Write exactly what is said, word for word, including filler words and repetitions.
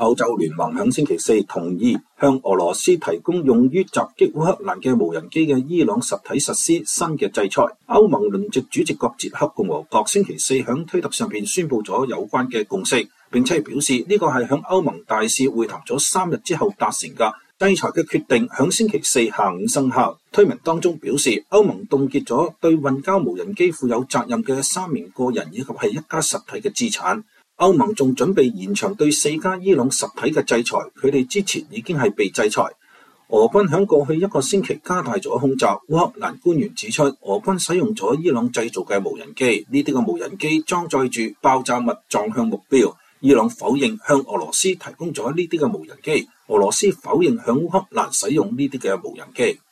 歐洲聯盟響星期四同意向俄羅斯提供用於襲擊烏克蘭嘅無人機嘅伊朗實體實施新嘅制裁。歐盟輪值主席國捷克共和國星期四響推特上邊宣布咗有關嘅共識，並且表示呢個係響歐盟大使會談咗三日之後達成嘅制裁嘅決定，響星期四下午生效。推文當中表示，歐盟凍結咗對運交無人機負有責任嘅三名個人以及係一家實體嘅資產。歐盟仲準備延長對四家伊朗實體嘅制裁，佢哋之前已經係被制裁。俄軍響過去一個星期加大咗空襲。烏克蘭官員指出，俄軍使用咗伊朗製造嘅無人機，呢啲嘅無人機裝載住爆炸物撞向目標。伊朗否認向俄羅斯提供咗呢啲嘅無人機，俄羅斯否認向烏克蘭使用呢啲嘅無人機。